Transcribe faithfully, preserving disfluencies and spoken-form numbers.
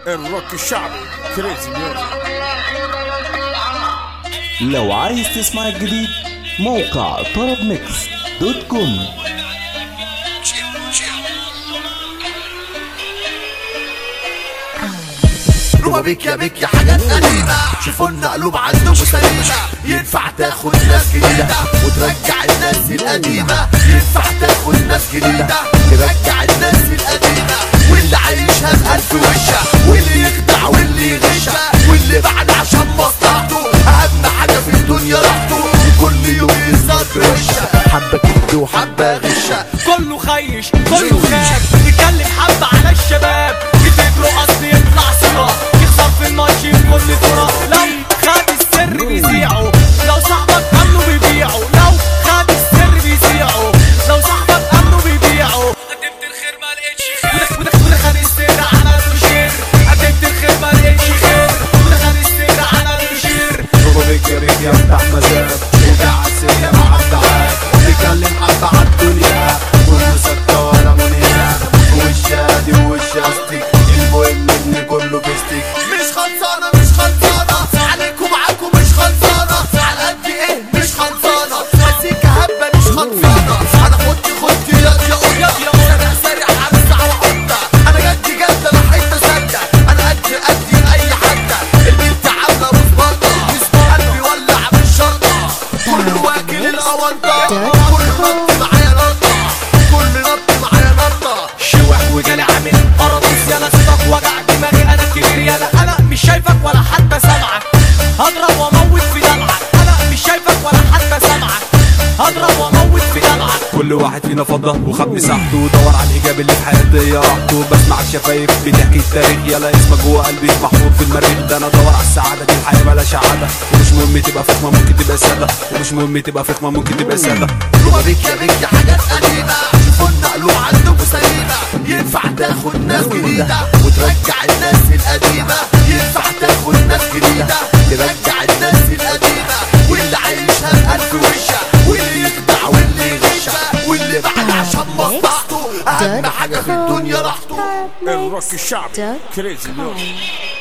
الروك الشعبي كريزي ميوزك. لو عايز تسمع الجديد موقع طرب ميكس دوت كوم. روبا بيك يا بيك يا حاجات قديمة، شوفولنا قلوب عندكم سليمة. ينفع تاخد ناس جديدة وترجع الناس القديمة، ينفع تاخد ناس جديدة ترجع الناس القديمة، واللي عايشها بألف وشة، واللي يخدع واللي يغشها، واللي بعد عشان مصلحته أهم حاجة في الدنيا راحته، وكل يوم يظهر بوشة حبة كد وحبة غشة. كله خيش كله خاف يتكلم حبة على الشباب، يفتكروا قصدي يطلع صورة يخسر في الماتش بكل ترى. لو خد السر بيذيعه، لو صاحبك امنه بيبيعه، لو خد السر بيذيعه، لو صاحبك امنه بيبيعه. قدمت الخير ما لقيتش خير، وده وده خد السر عمله شير. قدمت الخير ما لقيتش خير، وده خد السر عمله شير. روبا بيك يا بيك يا بتاع مزاج، وجع السر مع الدعاء، بيتكلم حبة على الدنيا كله سكة ولا منيا، وش هادي ووش استيك، المهم ان كله بيستيك. مش خلصانة مش خلصانة عليكم معاكم، مش خلصانة على قد ايه مش خلصانة، مزيكا هبة مش خلصانة. انا خدت خدت يا يا يا انا سارع على الساعة وحطة، انا جدي جد انا حتة سدة، انا قد قدي لأي حتة. البنت عاملة مظبطة قلبي ولع بالشرطة، كل واكل الأونطة، كل نط معايا نطة، كل نط معايا نطة. شوح وجالي عامل قراطيس يالا، صدق وجع دماغي انا كبير يالا، انا مش شايفك ولا حتى سامعك، هضرب واموت في دمعك، انا مش شايفك ولا حتى سامعك، هضرب واموت في دمعك. كل واحد فينا فضة وخد مساحته، دور على الايجاب اللي في حياتي راحته، بسمع الشفايف بتحكي التاريخ، يلا اسمك جوه قلبي محفوظ في المريخ. ده انا ادور على السعاده دي، الحياه بلا سعاده، ومش مهم تبقى فخمه ممكن تبقى ساده، ومش مهم تبقى فخمه ممكن تبقى ساده. روبا بيك يا بيك يا حاجات قديمة، شوفولنا قلوب عندكم سليمة. ينفع تاخد ناس جديدة وترجع الناس القديمة، ينفع تاخد ناس جديدة ترجع الناس القديمة، واللي عايشها بألف وشة، واللي يخدع واللي يغشها، واللي بعد عشان مصلحته أهم حاجة في الدنيا راحته. الروك الشعبي كريزي ميوزك.